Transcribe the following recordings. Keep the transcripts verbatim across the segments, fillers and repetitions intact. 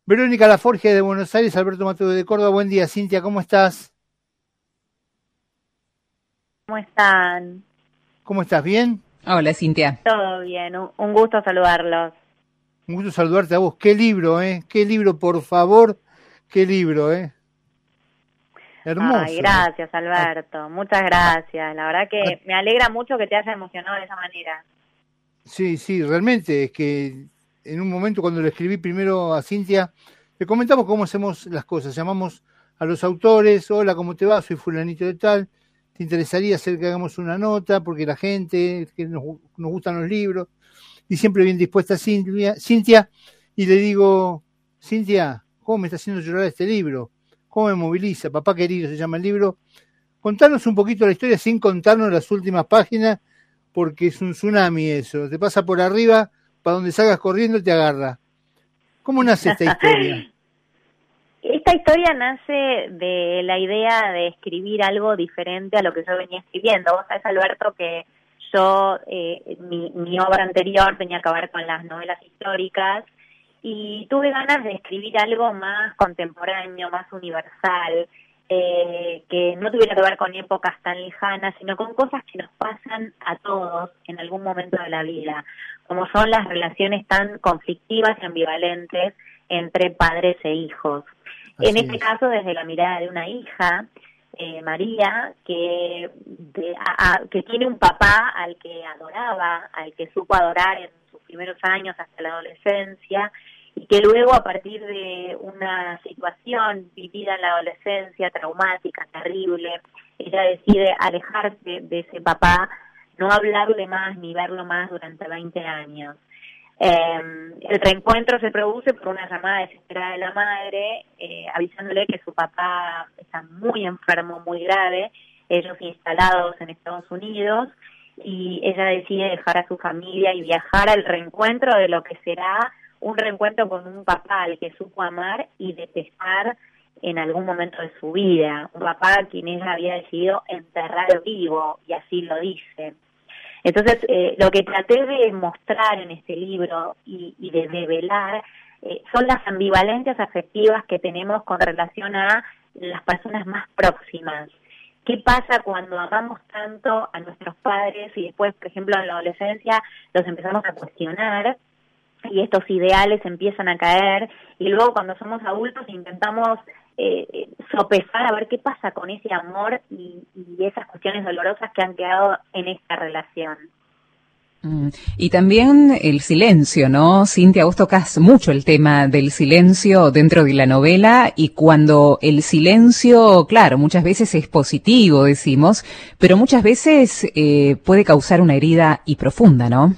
Verónica Laforgia de Buenos Aires, Alberto Mateo de Córdoba. Buen día, Cintia, ¿cómo estás? ¿Cómo están? ¿Cómo estás? ¿Bien? Hola, Cintia. Todo bien, un, un gusto saludarlos. Un gusto saludarte a vos. Qué libro, ¿eh? Qué libro, por favor. Qué libro, ¿eh? Hermoso. Ay, gracias, Alberto. Muchas gracias. La verdad que me alegra mucho que te haya emocionado de esa manera. Sí, sí, realmente. Es que en un momento cuando le escribí primero a Cintia, le comentamos cómo hacemos las cosas. Llamamos a los autores. Hola, ¿cómo te va? Soy fulanito de tal. ¿Te interesaría hacer que hagamos una nota? Porque la gente, que nos, nos gustan los libros. Y siempre bien dispuesta Cintia, Cintia, y le digo, Cintia, ¿cómo me está haciendo llorar este libro? ¿Cómo me moviliza? Papá querido se llama el libro. Contanos un poquito la historia sin contarnos las últimas páginas, porque es un tsunami eso. Te pasa por arriba, para donde salgas corriendo te agarra. ¿Cómo nace esta historia? Esta historia nace de la idea de escribir algo diferente a lo que yo venía escribiendo. Vos sabés, Alberto, que yo, eh, mi, mi obra anterior tenía que ver con las novelas históricas y tuve ganas de escribir algo más contemporáneo, más universal, eh, que no tuviera que ver con épocas tan lejanas, sino con cosas que nos pasan a todos en algún momento de la vida, como son las relaciones tan conflictivas y ambivalentes entre padres e hijos. Así en este es. caso, desde la mirada de una hija, Eh, María, que, de, a, a, que tiene un papá al que adoraba, al que supo adorar en sus primeros años hasta la adolescencia, y que luego, a partir de una situación vivida en la adolescencia, traumática, terrible, ella decide alejarse de ese papá, no hablarle más ni verlo más durante veinte años. Eh, el reencuentro se produce por una llamada desesperada de la madre, eh, avisándole que su papá está muy enfermo, muy grave, ellos instalados en Estados Unidos, y ella decide dejar a su familia y viajar al reencuentro de lo que será un reencuentro con un papá al que supo amar y detestar en algún momento de su vida, un papá a quien ella había decidido enterrar vivo, y así lo dice. Entonces, eh, lo que traté de mostrar en este libro y, y de develar eh, son las ambivalencias afectivas que tenemos con relación a las personas más próximas. ¿Qué pasa cuando amamos tanto a nuestros padres y después, por ejemplo, en la adolescencia los empezamos a cuestionar y estos ideales empiezan a caer, y luego cuando somos adultos intentamos eh, sopesar a ver qué pasa con ese amor y, y esas cuestiones dolorosas que han quedado en esta relación? Mm. Y también el silencio, ¿no? Cintia, vos tocas mucho el tema del silencio dentro de la novela, y cuando el silencio, claro, muchas veces es positivo, decimos, pero muchas veces eh, puede causar una herida y profunda, ¿no?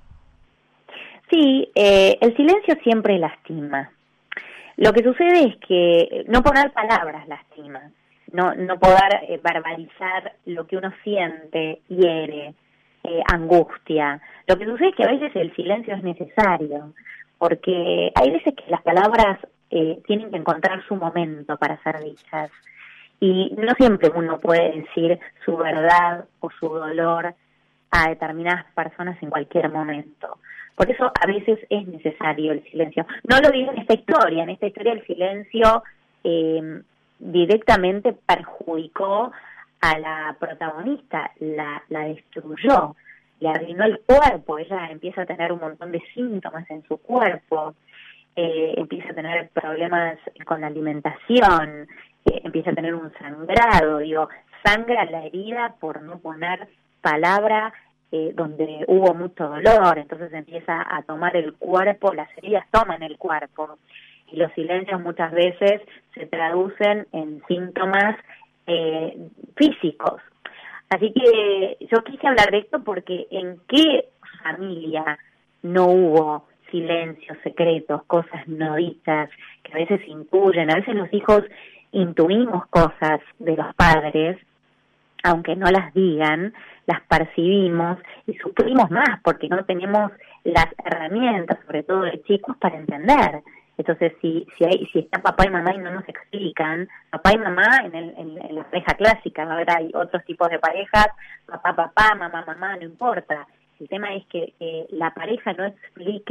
Sí, eh, el silencio siempre lastima. Lo que sucede es que no poner palabras lastima, no, no poder eh, verbalizar lo que uno siente, hiere, eh, angustia. Lo que sucede es que a veces el silencio es necesario, porque hay veces que las palabras eh, tienen que encontrar su momento para ser dichas, y no siempre uno puede decir su verdad o su dolor a determinadas personas en cualquier momento. Por eso a veces es necesario el silencio. No lo digo en esta historia, en esta historia el silencio eh, directamente perjudicó a la protagonista, la, la destruyó, le arruinó el cuerpo, ella empieza a tener un montón de síntomas en su cuerpo, eh, empieza a tener problemas con la alimentación, eh, empieza a tener un sangrado, digo, sangra la herida por no poner palabra Eh, donde hubo mucho dolor, entonces empieza a tomar el cuerpo, las heridas toman el cuerpo, y los silencios muchas veces se traducen en síntomas eh, físicos. Así que yo quise hablar de esto porque en qué familia no hubo silencios secretos, cosas no dichas, que a veces intuyen, a veces los hijos intuimos cosas de los padres, aunque no las digan, las percibimos y sufrimos más porque no tenemos las herramientas, sobre todo de chicos, para entender. Entonces, si si hay si están papá y mamá y no nos explican, papá y mamá en, el, en, en la pareja clásica, ahora hay otros tipos de parejas, papá, papá, mamá, mamá, no importa. El tema es que eh, la pareja no explique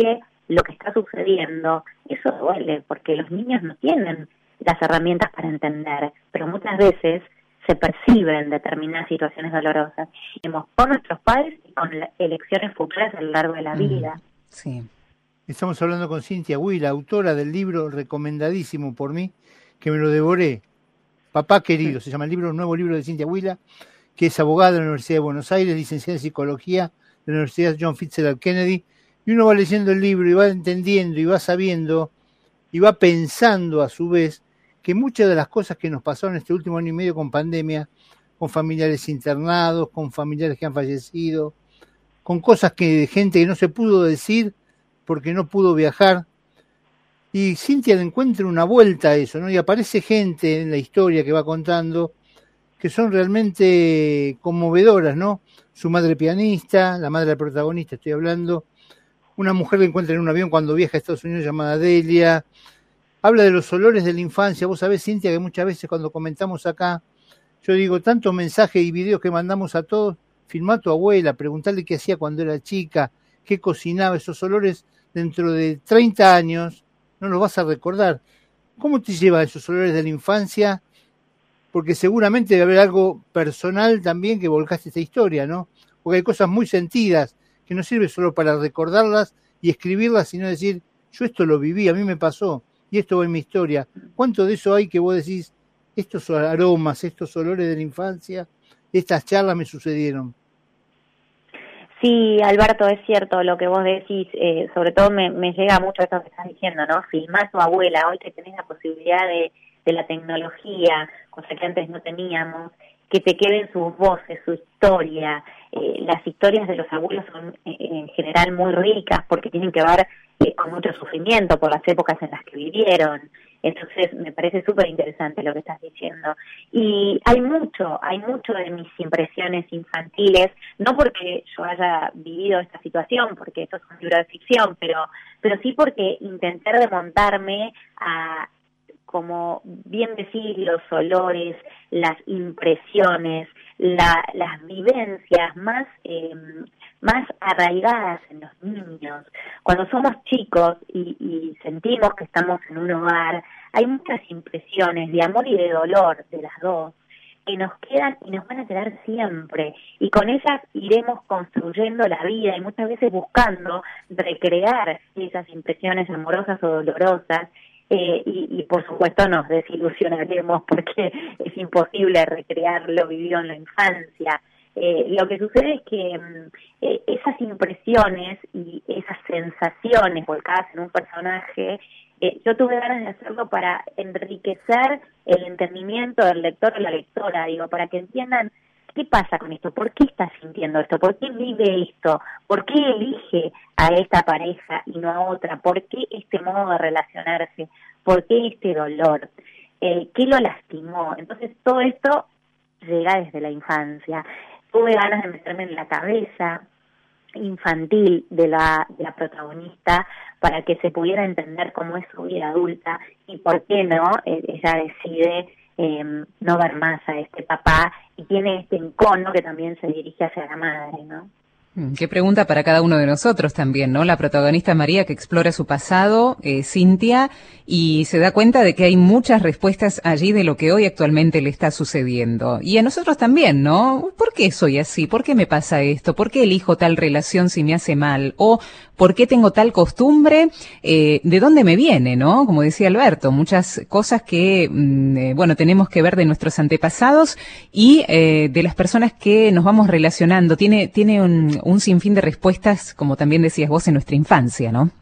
lo que está sucediendo, eso duele, porque los niños no tienen las herramientas para entender, pero muchas veces se perciben determinadas situaciones dolorosas, hemos con nuestros padres y con elecciones futuras a lo largo de la vida. Sí. Estamos hablando con Cintia Huila, autora del libro recomendadísimo por mí, que me lo devoré, Papá Querido, se llama el libro, un nuevo libro de Cintia Huila, que es abogada de la Universidad de Buenos Aires, licenciada en Psicología de la Universidad John Fitzgerald Kennedy, y uno va leyendo el libro y va entendiendo y va sabiendo y va pensando a su vez que muchas de las cosas que nos pasaron este último año y medio con pandemia, con familiares internados, con familiares que han fallecido, con cosas que gente que no se pudo decir porque no pudo viajar, y Cintia le encuentra una vuelta a eso, ¿no? Y aparece gente en la historia que va contando que son realmente conmovedoras, ¿no? Su madre pianista, la madre del protagonista, estoy hablando, una mujer que encuentra en un avión cuando viaja a Estados Unidos llamada Delia, habla de los olores de la infancia. Vos sabés, Cintia, que muchas veces cuando comentamos acá, yo digo, tantos mensajes y videos que mandamos a todos, filmá a tu abuela, preguntarle qué hacía cuando era chica, qué cocinaba, esos olores dentro de treinta años, no los vas a recordar. ¿Cómo te lleva esos olores de la infancia? Porque seguramente debe haber algo personal también que volcaste esta historia, ¿no? Porque hay cosas muy sentidas que no sirve solo para recordarlas y escribirlas, sino decir, yo esto lo viví, a mí me pasó, y esto va en mi historia. ¿Cuánto de eso hay que vos decís, estos aromas, estos olores de la infancia, estas charlas me sucedieron? Sí, Alberto, es cierto lo que vos decís, eh, sobre todo me, me llega mucho esto que estás diciendo, ¿no? Filmar a tu abuela, hoy que tenés la posibilidad de, de la tecnología, cosa que antes no teníamos, que te queden sus voces, su historia. Eh, las historias de los abuelos son eh, en general muy ricas porque tienen que ver eh, con mucho sufrimiento por las épocas en las que vivieron. Entonces me parece súper interesante lo que estás diciendo. Y hay mucho, hay mucho de mis impresiones infantiles, no porque yo haya vivido esta situación, porque esto es un libro de ficción, pero, pero sí porque intenté remontarme a, como bien decís, los olores, las impresiones, la, las vivencias más eh, más arraigadas en los niños. Cuando somos chicos y, y sentimos que estamos en un hogar, hay muchas impresiones de amor y de dolor de las dos que nos quedan y nos van a quedar siempre, y con ellas iremos construyendo la vida y muchas veces buscando recrear esas impresiones amorosas o dolorosas. Eh, y, y por supuesto nos desilusionaremos porque es imposible recrear lo vivido en la infancia. Eh, lo que sucede es que eh, esas impresiones y esas sensaciones volcadas en un personaje, eh, yo tuve ganas de hacerlo para enriquecer el entendimiento del lector o la lectora, digo, para que entiendan qué pasa con esto, por qué está sintiendo esto, por qué vive esto, por qué elige a esta pareja y no a otra, por qué este modo de relacionarse, por qué este dolor, eh, qué lo lastimó. Entonces todo esto llega desde la infancia. Tuve ganas de meterme en la cabeza infantil de la, de la protagonista para que se pudiera entender cómo es su vida adulta y por qué no, eh, ella decide eh, no ver más a este papá y tiene este encono que también se dirige hacia la madre, ¿no? Qué pregunta para cada uno de nosotros también, ¿no? La protagonista María que explora su pasado, eh, Cintia, y se da cuenta de que hay muchas respuestas allí de lo que hoy actualmente le está sucediendo. Y a nosotros también, ¿no? ¿Por qué soy así? ¿Por qué me pasa esto? ¿Por qué elijo tal relación si me hace mal? ¿O por qué tengo tal costumbre? Eh, ¿De dónde me viene, no? Como decía Alberto, muchas cosas que, mm, eh, bueno, tenemos que ver de nuestros antepasados y eh, de las personas que nos vamos relacionando. Tiene, tiene un un sinfín de respuestas, como también decías vos, en nuestra infancia, ¿no?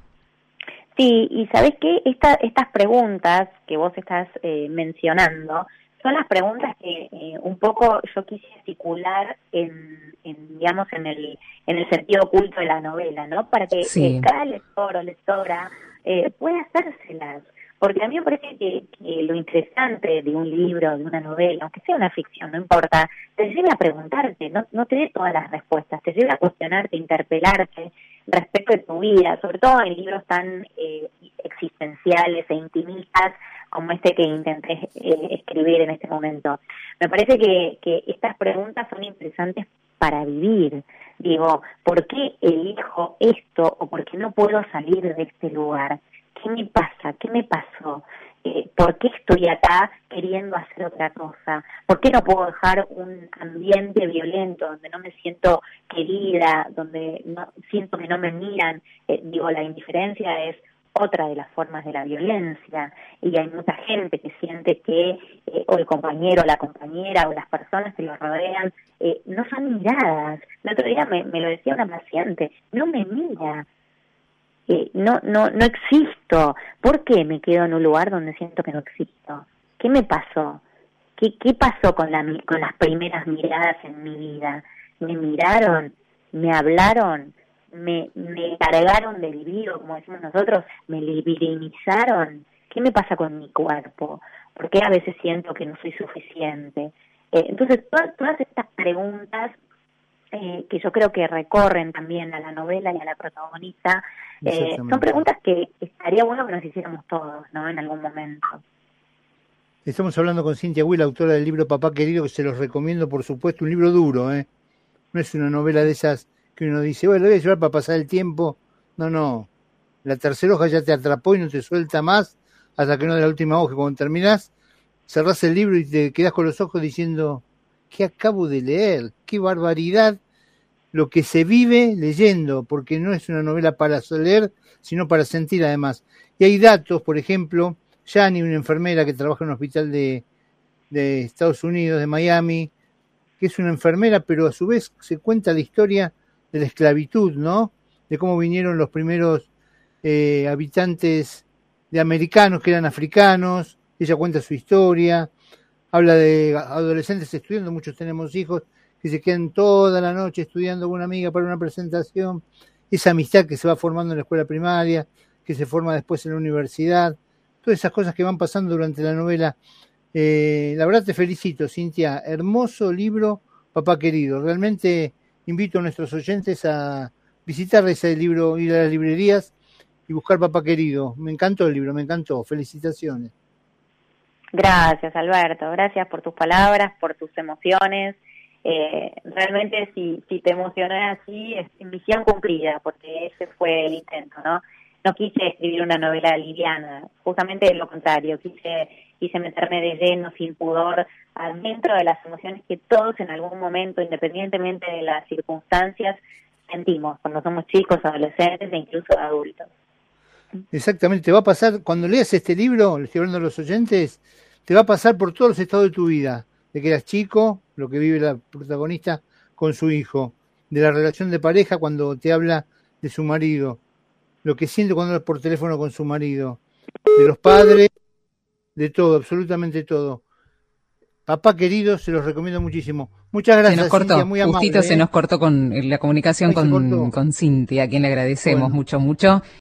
Sí, y ¿sabés qué? Esta, estas preguntas que vos estás eh, mencionando son las preguntas que eh, un poco yo quise articular en, en, digamos, en el, en el sentido oculto de la novela, ¿no? Para que sí. eh, cada lector o lectora eh, pueda hacérselas. Porque a mí me parece que, que lo interesante de un libro, de una novela, aunque sea una ficción, no importa, te lleva a preguntarte, no, no te dé todas las respuestas, te lleva a cuestionarte, interpelarte respecto de tu vida, sobre todo en libros tan eh, existenciales e intimistas como este que intenté eh, escribir en este momento. Me parece que, que estas preguntas son interesantes para vivir, Digo, ¿por qué elijo esto o por qué no puedo salir de este lugar? ¿Qué me pasa? ¿Qué me pasó? Eh, ¿Por qué estoy acá queriendo hacer otra cosa? ¿Por qué no puedo dejar un ambiente violento donde no me siento querida, donde no siento que no me miran? Eh, digo, la indiferencia es otra de las formas de la violencia, y hay mucha gente que siente que eh, o el compañero, la compañera o las personas que lo rodean eh, no son miradas. El otro día me, me lo decía una paciente, no me mira, eh, no, no, no existo. ¿Por qué me quedo en un lugar donde siento que no existo? ¿Qué me pasó? ¿Qué, qué pasó con, la, con las primeras miradas en mi vida? ¿Me miraron? ¿Me hablaron? Me, me cargaron de libido, como decimos nosotros, me libidinizaron. ¿Qué me pasa con mi cuerpo? ¿Por qué a veces siento que no soy suficiente? Eh, entonces, todas, todas estas preguntas eh, que yo creo que recorren también a la novela y a la protagonista, eh, son preguntas que estaría bueno que nos hiciéramos todos, ¿no? En algún momento. Estamos hablando con Cintia Will, autora del libro Papá Querido, que se los recomiendo, por supuesto, un libro duro, ¿eh? No es una novela de esas que uno dice, bueno, lo voy a llevar para pasar el tiempo. No, no. La tercera hoja ya te atrapó y no te suelta más hasta que no de la última hoja. Cuando terminás, cerrás el libro y te quedás con los ojos diciendo, ¿qué acabo de leer? ¡Qué barbaridad lo que se vive leyendo! Porque no es una novela para leer, sino para sentir además. Y hay datos, por ejemplo, Yani, una enfermera que trabaja en un hospital de, de Estados Unidos, de Miami, que es una enfermera, pero a su vez se cuenta la historia de la esclavitud, ¿no? De cómo vinieron los primeros eh, habitantes de americanos que eran africanos. Ella cuenta su historia, habla de adolescentes estudiando, muchos tenemos hijos que se quedan toda la noche estudiando con una amiga para una presentación, esa amistad que se va formando en la escuela primaria, que se forma después en la universidad, todas esas cosas que van pasando durante la novela. Eh, la verdad te felicito, Cintia, hermoso libro, Papá Querido. Realmente invito a nuestros oyentes a visitar ese libro, ir a las librerías y buscar Papá Querido. Me encantó el libro, me encantó. Felicitaciones. Gracias, Alberto. Gracias por tus palabras, por tus emociones. Eh, realmente si, si te emocioné así, es misión cumplida, porque ese fue el intento, ¿no? No quise escribir una novela liviana, justamente lo contrario, quise, quise meterme de lleno, sin pudor, adentro de las emociones que todos en algún momento, independientemente de las circunstancias, sentimos cuando somos chicos, adolescentes e incluso adultos. Exactamente, te va a pasar, cuando leas este libro, le estoy hablando a los oyentes, te va a pasar por todos los estados de tu vida, de que eras chico, lo que vive la protagonista con su hijo, de la relación de pareja cuando te habla de su marido, lo que siente cuando habla por teléfono con su marido, de los padres, de todo, absolutamente todo. Papá Querido, se los recomiendo muchísimo. Muchas gracias, se nos cortó, Cintia, muy amable. Justito ¿eh? se nos cortó con la comunicación con, con Cintia, a quien le agradecemos bueno. mucho, mucho.